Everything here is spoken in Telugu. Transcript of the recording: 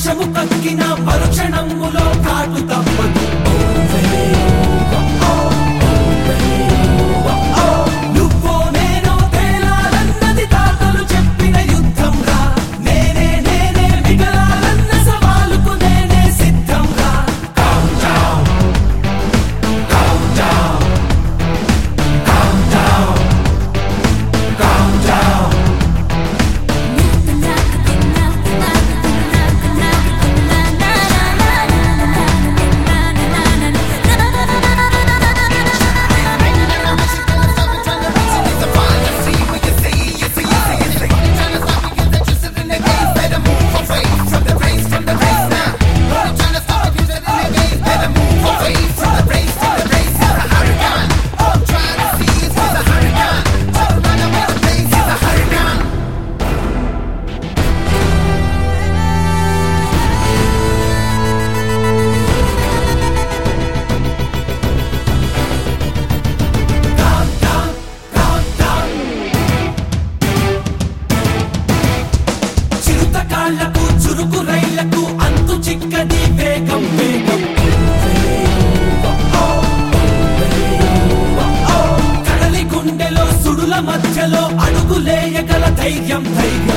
ఆవేశము కక్కిన మరుక్షణములో కాటు తప్పదు నువ్వో నేనో తేలాలన్నది తాతలు చెప్పిన యుద్ధం రా నేనే మిగలాలన్న సవాలుకు నేనే సిద్ధం రా Count down Count down Count down Count down కాళ్ళకు చురుకు రైళ్లకు అంతు చిక్కది వేగం వేగం కడలి గుండెలో సుడుల మధ్యలో అడుగులేయగల ధైర్యం ధైర్యం